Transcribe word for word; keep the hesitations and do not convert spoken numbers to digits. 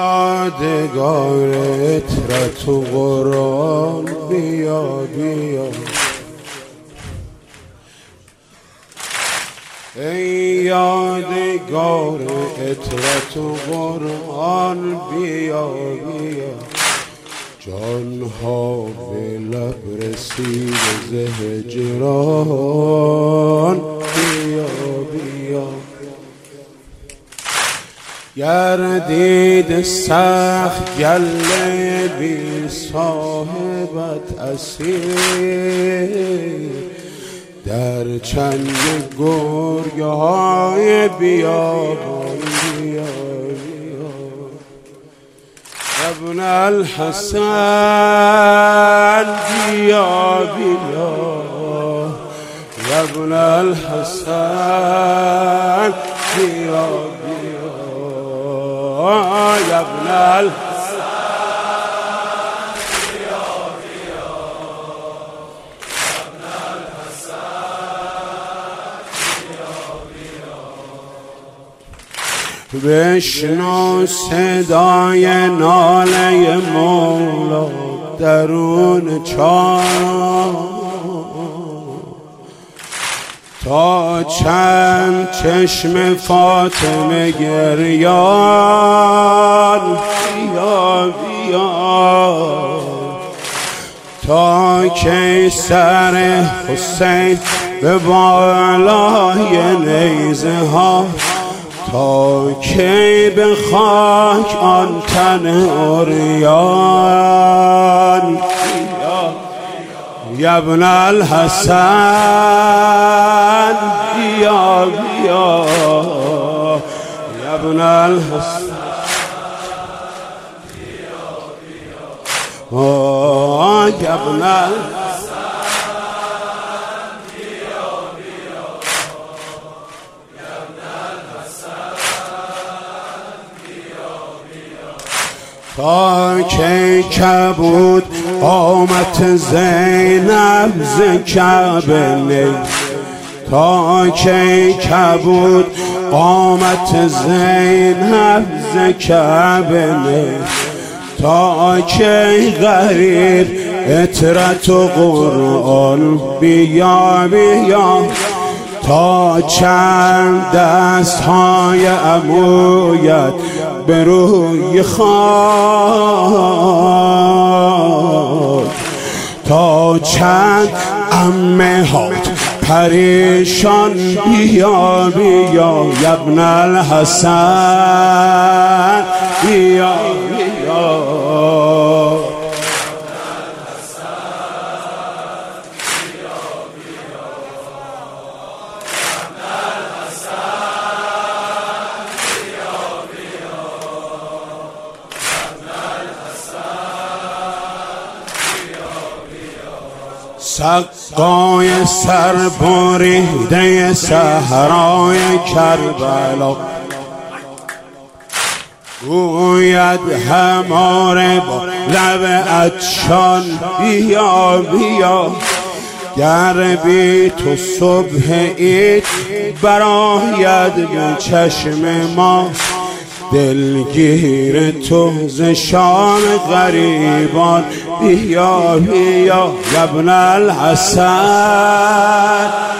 یادگار عطرت و قرآن بیا بیا، ای یادگار عطرت و قرآن بیا بیا، جانها به لب رسید ز هجران بیا بیا، گردید سخت گله بی صاحبت اسیر، در چنگ گرگ های بیابان بیا بیا، ابن الحسن بیا بیا، ابن الحسن بیا بیا، ابن الحسن بیا بیا، ابن الحسن بیا بیا، بشنو صدای ناله مولا درون چاه، تا چند چشم فاطمه گریان بیا بیا، تا کی سر حسین به بالای نیزه ها، تا کی به خاک آن تن عریان یا ابن الحسن بیا بیا، یا ابن الحسن بیا بیا، یا ابن الحسن بیا بیا، یا ابن الحسن بیا بیا، تا کی کبود قامت زینب ز کعبه نی، تا کی کبود قامت زینب ز کعبه نی، تا کی غریب عطرت و قرآن بیا بیا، تا چند دست های عمویت به روی خاک، تا چند عمه هات پریشان بیا بیا، یا ابن الحسن بیا بیا، سقای سر بریده صحرای کربلا، گوید هماره با لب عطشان بیا بیا، گر بی تو صبح عید برآید به چشم ما، دلگیر تو ز شام غریبان بیا بیا، یا ابن الحسن